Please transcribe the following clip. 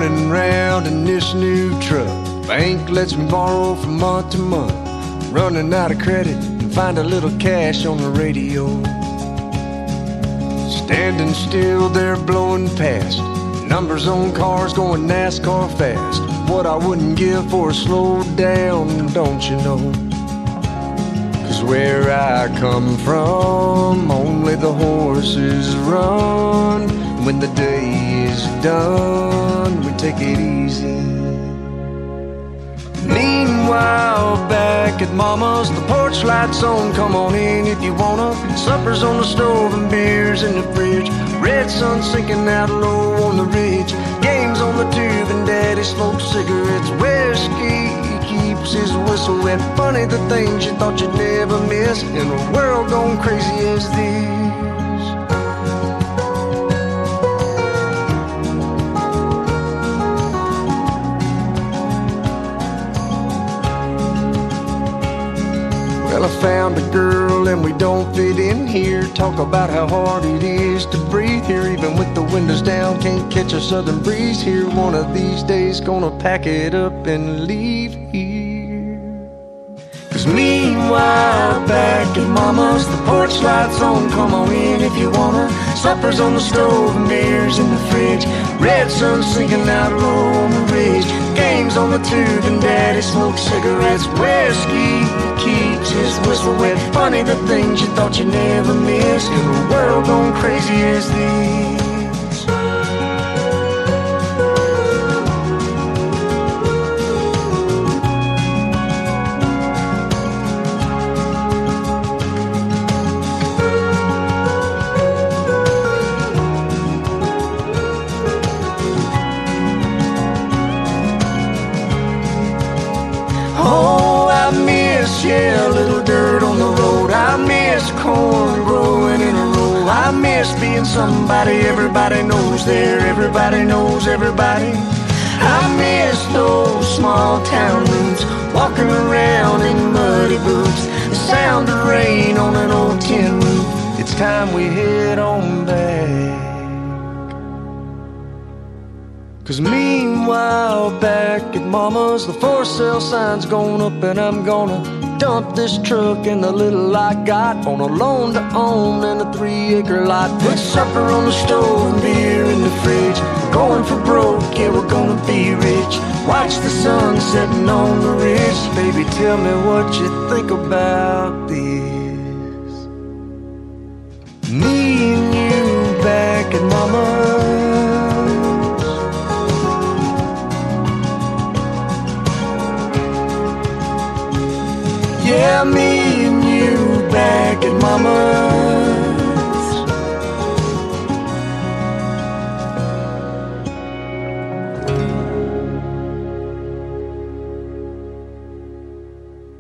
running round in this new truck. Bank lets me borrow from month to month. Running out of credit and find a little cash on the radio. Standing still there blowing past. Numbers on cars going NASCAR fast. What I wouldn't give for a slow down, don't you know? 'Cause where I come from, only the horses run. When the day is done, we take it easy. Meanwhile, back at Mama's, the porch lights on, come on in if you wanna. Supper's on the stove and beer's in the fridge. Red sun sinking out low on the ridge. Games on the tube and Daddy smokes cigarettes. Whiskey keeps his whistle wet. Funny the things you thought you'd never miss in a world gone crazy as this. Well, I found a girl and we don't fit in here. Talk about how hard it is to breathe here. Even with the windows down, can't catch a southern breeze here. One of these days gonna pack it up and leave here. 'Cause meanwhile, back at Mama's, the porch lights on, come on in if you wanna. Supper's on the stove and beer's in the fridge. Red sun sinking out low on the ridge. Games on the tube and Daddy smokes cigarettes. Whiskey keeps his whistle wet. Funny the things you thought you'd never miss in a world gone crazy as this. Yeah, a little dirt on the road. I miss corn growing in a row. I miss being somebody everybody knows there. Everybody knows everybody. I miss those small town roots. Walking around in muddy boots. The sound of rain on an old tin roof. It's time we head on back. 'Cause meanwhile, back at Mama's, the for sale sign's going up and I'm gonna dump this truck and the little I got on a loan to own and a 3-acre lot. Put supper on the stove and beer in the fridge. Going for broke, yeah, we're gonna be rich. Watch the sun setting on the ridge. Baby, tell me what you think about this. Me and you back at Mama's.